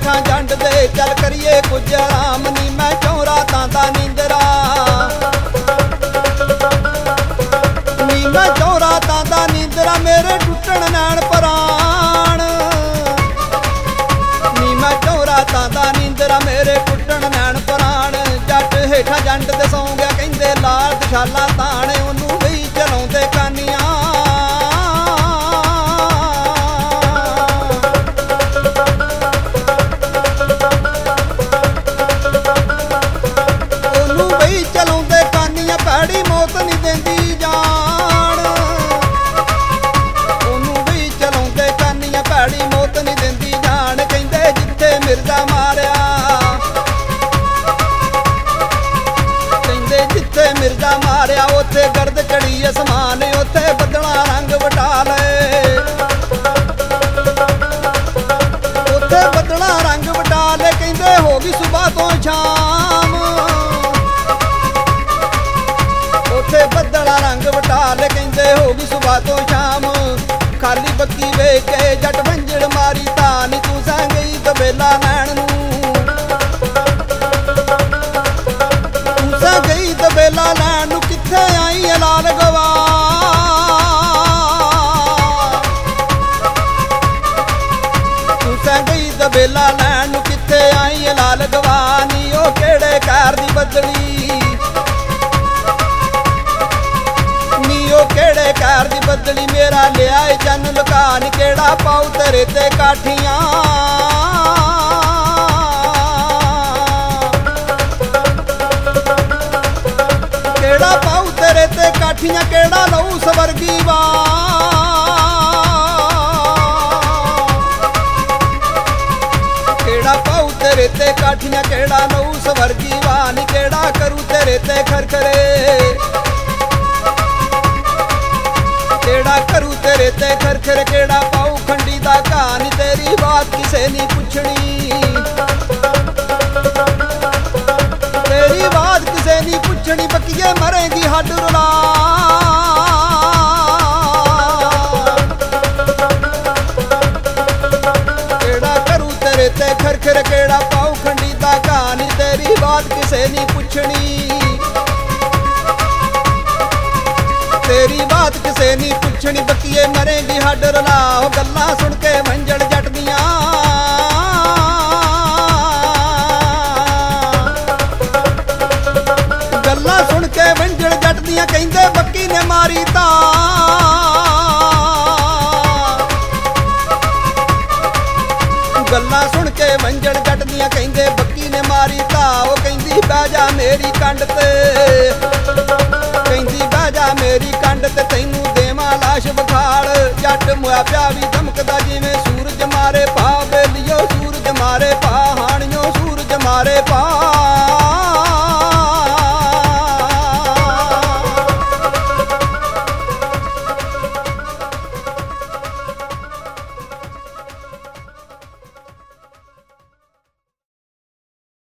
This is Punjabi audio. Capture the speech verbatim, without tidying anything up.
ਹੇਠਾਂ ਜੰਡ ਦੇ ਚੱਲ ਕਰੀਏ ਕੁਝ ਆਰਾਮ ਨੀ ਮੈਂ ਚੌਂ ਰਾਤਾਂ ਦਾ ਨੀਂਦਰਾ ਨੀ ਮੈਂ ਚੌਂ ਰਾਤਾਂ ਦਾ ਨੀਂਦਰਾ ਮੇਰੇ ਟੁੱਟਣ ਨੈਣ ਪ੍ਰਾਣ ਨੀ ਮੈਂ ਚੌਂ ਰਾਤਾਂ ਦਾ ਨੀਂਦਰਾ ਮੇਰੇ ਟੁੱਟਣ ਨੈਣ ਪ੍ਰਾਣ ਜੱਟ ਹੇਠਾਂ ਜੰਡ ਦੇ ਸੌਂ ਗਿਆ ਕਹਿੰਦੇ ਲਾਲ ਦਸ਼ਾਲਾ ਤਾਣੇ ਉਹਨੂੰ ਵੀ ਚਲਾਉਂਦੇ ਕਾਨੀਆਂ ਚਲਾਉਂਦੇ ਕਾਨੀਆਂ ਭੈੜੀ ਮੌਤ ਨਹੀਂ ਦਿੰਦੀ ਜਾਨ ਉਹਨੂੰ ਵੀ ਚਲਾਉਂਦੇ ਕਾਨੀਆਂ ਭੈੜੀ ਮੌਤ ਨਹੀਂ ਦਿੰਦੀ ਜਾਨ ਕਹਿੰਦੇ ਜਿੱਥੇ ਮਿਰਜ਼ਾ ਮਾਰਿਆ ਕਹਿੰਦੇ ਜਿੱਥੇ ਮਿਰਜ਼ਾ ਮਾਰਿਆ ਉੱਥੇ ਗਰਦ ਚੜੀ ਅਸਮਾਨ ਉੱਥੇ ਬੱਦਲਾਂ ਰੰਗ ਵਟਾ ਲਏ ਉੱਥੇ ਬੱਦਲਾਂ ਰੰਗ ਵਟਾ ਲਏ ਕਹਿੰਦੇ ਹੋ ਗਈ ਸੁਬਾਹ ਤੋਂ ਸ਼ਾਮ ਉੱਥੇ ਬੱਦਲਾਂ ਰੰਗ ਵਟਾ ਲੈ ਕਹਿੰਦੇ ਹੋ ਗਈ ਸੁਬਾਹ ਤੋਂ ਸ਼ਾਮ ਖਾਲੀ ਬੱਕੀ ਵੇਖ ਕੇ ਜੱਟ ਵੰਜੜ ਮਾਰੀ ਤਾਂ ਨੀ ਤੂੰ ਸਾਂ ਗਈ ਦਬੇਲਾ ਲੈਣ ਨੂੰ ਤੂੰ ਸਾਂ ਗਈ ਦਬੇਲਾ ਲੈਣ ਨੂੰ ਕਿੱਥੇ ਆਈ ਐ ਲਾਲ ਗਵਾ ਤੂੰ ਸਾਂ ਗਈ ਦਬੇਲਾ ਲੈਣ ਨੂੰ ਕਿੱਥੇ ਆਈ ਐ ਲਾਲ ਗਵਾ ਨੀ ਉਹ ਕਿਹੜੇ ਕਾਰ ਦੀ ਬਦਲੀ ਕਿਹੜੇ ਕਾਰ ਦੀ ਬਦਲੀ ਮੇਰਾ ਲਿਆ ਏ ਚੰਨ ਲੁਕਾ ਨੀ ਕਿਹੜਾ ਪਾਉ ਤੇਰੇ ਤੇ ਕਾਠੀਆਂ ਕਿਹੜਾ ਪਾਉ ਤੇਰੇ ਤੇ ਕਾਠੀਆਂ ਕਿਹੜਾ ਲਊ ਸਵਰਗੀ ਵਾ ਕਿਹੜਾ ਪਾਉ ਤੇਰੇ ਤੇ ਕਾਠੀਆਂ ਕਿਹੜਾ ਲਊ ਸਵਰਗੀ ਵਾ ਨੀ ਕਿਹੜਾ ਕਰੂ ਤੇਰੇ ਤੇ ਖਰਖਰੇ ਕਿਹੜਾ ਕਰੂ ਤੇਰੇ ਤੇ ਖਰਖਰ ਕਿਹੜਾ ਪਾਉ ਖੰਡੀ ਦਾ ਘਾਹ ਨੀ ਤੇਰੀ ਬਾਤ ਕਿਸੇ ਨੀ ਪੁੱਛਣੀ ਤੇਰੀ ਬਾਤ ਕਿਸੇ ਨੀ ਪੁੱਛਣੀ ਬੱਕੀਏ ਮਰੇਗੀ ਹੱਡ ਰੁਲਾ ਕਿਹੜਾ ਕਰੂ ਤੇਰੇ ਤੇ ਖਰਖਰ ਕਿਹੜਾ ਪਾਉ ਖੰਡੀ ਦਾ ਘਾਹ ਨੀ ਤੇਰੀ ਬਾਤ ਕਿਸੇ ਨੀ ਪੁੱਛਣੀ ਤੇਰੀ ਬਾਤ ਕਿਸੇ ਨੀ ਪੁੱਛਣੀ ਬੱਕੀਏ ਮਰੇਗੀ ਹੱਡ ਰਲਾ ਉਹ ਗੱਲਾਂ ਸੁਣ ਕੇ ਵੰਜੜ ਜੱਟ ਦੀਆਂ ਗੱਲਾਂ ਸੁਣ ਕੇ ਵੰਜੜ ਜੱਟ ਦੀਆਂ ਕਹਿੰਦੇ ਬੱਕੀ ਨੇ ਮਾਰੀ ਤਾਂ ਗੱਲਾਂ ਸੁਣ ਕੇ ਵੰਜੜ ਜੱਟ ਦੀਆਂ ਕਹਿੰਦੇ ਬੱਕੀ ਨੇ ਮਾਰੀ ਤਾਂ ਉਹ ਕਹਿੰਦੀ ਬਹਿ ਜਾ ਮੇਰੀ ਕੰਡ ਤੇ ਕਹਿੰਦੀ ਬਹਿ ਜਾ ਮੇਰੀ ਕੰਡ ਤੇ ਤੈਨੂੰ ਦੇਵਾਂ ਲਾਸ਼ ਬਖਾਲ ਜੱਟ ਮੁਆ ਪਿਆ ਵੀ ਧਮਕਦਾ ਜਿਵੇਂ ਸੂਰਜ ਮਾਰੇ ਭਾ ਬੇਲੀਓ ਸੂਰਜ ਮਾਰੇ ਭਾ